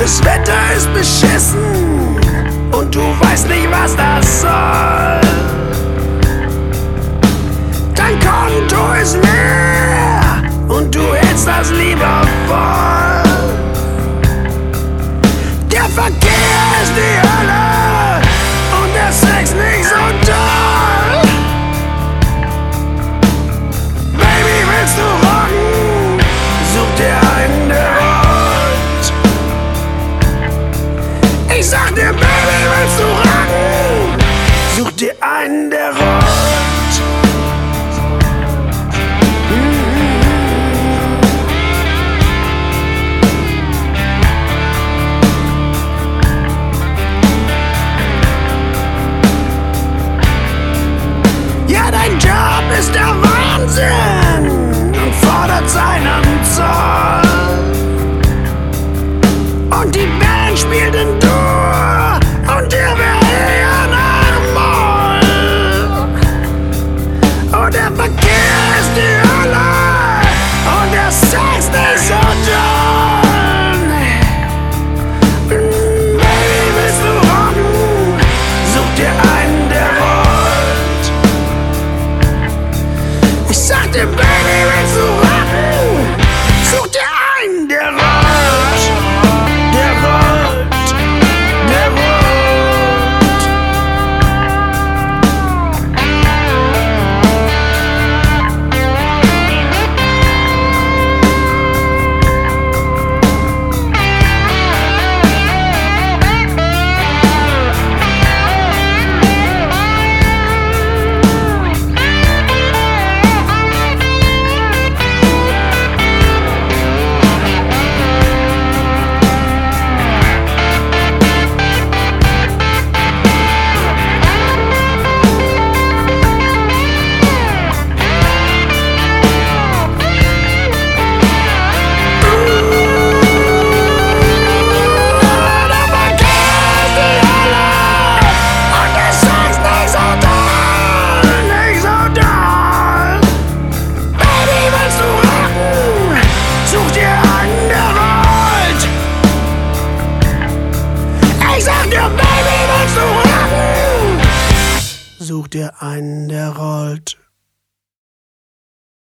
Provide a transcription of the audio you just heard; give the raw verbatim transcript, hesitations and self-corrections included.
Das Wetter ist beschissen und du weißt nicht, was das soll. Dein Konto ist leer und du hältst das lieber voll. Der Verkehr ist die Hölle und der Sex nicht so toll. Baby, willst du rocken? Such dir einen, der rollt. Ich sag dir, Baby, willst du rocken? Such dir einen, der rollt. Dein Job ist der Wahnsinn und fordert seinen Zoll. Und die Band spielt in Dur und dir will ja nach Moll. Und der Verkehr ist die Hölle und der Sex nicht so toll. Baby, willst du rocken? Such dir einen, der rollt. Ich sag dir, Baby, willst du rocken? Such dir einen, der rollt, der rollt, der rollt. Such dir einen, der rollt.